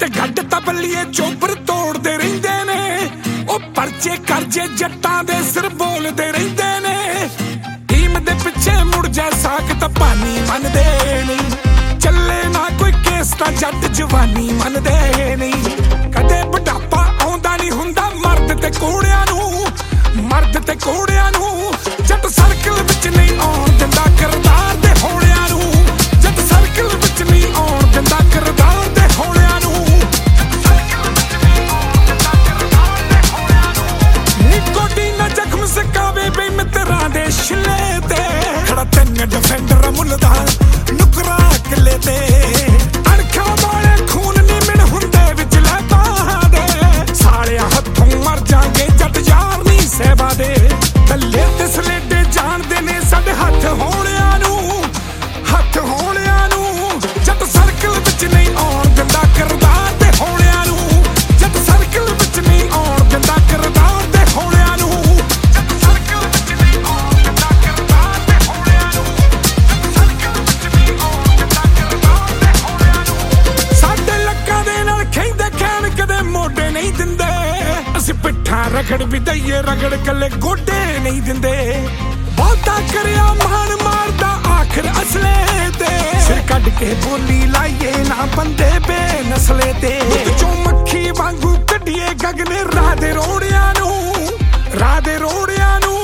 ਗੱਡ ਤਬਲੀਏ ਚੋਬਰ ਤੋੜਦੇ ਰਹਿੰਦੇ ਨੇ। ਉਹ ਪਰਚੇ ਕਰਜੇ ਜੱਟਾਂ ਦੇ ਸਿਰ ਬੋਲਦੇ ਰਹਿੰਦੇ ਨੇ। ਟੀਮ ਦੇ ਪਿੱਛੇ ਮੁੜ ਜਾ ਸਾਕ ਤਾਂ ਪਾਣੀ ਮੰਨਦੇ ਨਹੀਂ। ਚੱਲੇ ਨਾ ਕੋਈ ਕੇਸ ਤਾਂ ਜੱਟ ਜਵਾਨੀ ਮੰਨਦੇ ਨਹੀਂ। ਕਦੇ ਬੁਢਾਪਾ ਆਉਂਦਾ ਨਹੀਂ ਹੁੰਦਾ ਮਰਦ ਤੇ ਕੋੜਿਆਂ ਨੂੰ, ਮਰਦ ਤੇ ਕੋੜਿਆਂ ਨੂੰ। ਜੱਟ ਸਰਕਲ ਵਿੱਚ ਨਹੀਂ ਆਉਣ ਦਿੰਦਾ ਕਿਰਦਾਰ ਦੇ ਹੋਣਿਆਂ ਨੂੰ। ਜੱਟ ਸਰਕਲ ਵਿੱਚ ਨਹੀਂ ਆਉਣ ਦਿੰਦਾ ਕਿਰਦਾਰ ਦੇ ਹੋਣਿਆਂ ਨੂੰ। ਨੀ ਕੋਡੀ ਨਾ ਜ਼ਖਮ ਸਕਾਵੇ ਬਈ ਮਿੱਤਰਾਂ ਦੇ ਛਿੱਲੇ ਤੇ। ਖੜਾ ਤਿੰਨ ਡਿਫੈਂਡਰ ਮੁੱਲ ਦਾ ਨੁਕਰਾ ਕਿਲੇ ਤੇ। ਅਣਖਾਂ ਵਾਲੇ ਖੂਨ ਨੀ ਮਿਣ ਹੁੰਦੇ ਵਿਚਲੇ ਬਾਹਾਂ ਦੇ। ਸਾਲਿਆਂ ਹੱਥੋਂ ਮਰ ਜਾਗੇ ਜੱਟ ਯਾਰ ਨੀ ਸਹਿਬਾ ਦੇ। ਕੱਲੇ ਤੇ ਸਲੇਡੇ ਜਾਣਦੇ ਨੇ ਸਾਡੇ ਹੱਥ ਹੋਣਿਆਂ ਨੂੰ, ਹੱਥ ਹੋਣਿਆਂ ਨੂੰ। ਜੱਟ ਸਰਕਲ ਵਿੱਚ ਨਹੀਂ ਆਉਣ ਦਿੰਦਾ ਕਿਰਦਾਰ ਦੇ ਹੋਣਿਆਂ ਨੂੰ। ਜੱਟ ਸਰਕਲ ਵਿੱਚ ਨਹੀਂ ਆਉਣ ਦਿੰਦਾ ਕਿਰਦਾਰ ਦੇ ਹੋਣਿਆਂ ਨੂੰ। ਜੱਟ ਸਰਕਲ ਵਿੱਚ ਨਹੀਂ ਆਉਣ ਦਿੰਦਾ ਕਿਰਦਾਰ ਦੇ ਹੋਣਿਆਂ ਨੂੰ। ਜੱਟ ਸਰਕਲ ਵਿੱਚ ਨਹੀਂ ਆਉਣ ਦਿੰਦਾ ਕਿਰਦਾਰ ਦੇ ਹੋਣਿਆਂ ਨੂੰ। ਸਾਡੇ ਲੱਕਾਂ ਦੇ ਨਾਲ ਖਹਿੰਦੇ ਖੈਣ ਕਦੇ ਮੋਢੇ ਨਹੀਂ ਦਿੰਦੇ। ਅਸੀਂ ਪਿੱਠਾਂ ਰਗੜ ਵੀ ਦਈਏ ਰਗੜ ਕੱਲੇ ਗੋਡੇ ਨਹੀਂ ਦਿੰਦੇ। ਬਹੁਤਾ ਕਰਿਆ ਮਾਨ ਮਾਰਦਾ ਆਖਰ ਅਸਲੇ ਤੇ। ਸਿਰ ਕੱਢ ਕੇ ਬੋਲੀ ਲਾਈਏ ਨਾ ਬੰਦੇ ਬੇਨਸਲੇ ਤੇ। ਚੋਂ ਮੱਖੀ ਵਾਂਗੂ ਕੱਢੀਏ ਗਗਨੇ ਰਾਹ ਦੇ ਰੋੜਿਆਂ ਨੂੰ, ਰਾਹ ਦੇ ਰੋੜਿਆਂ ਨੂੰ।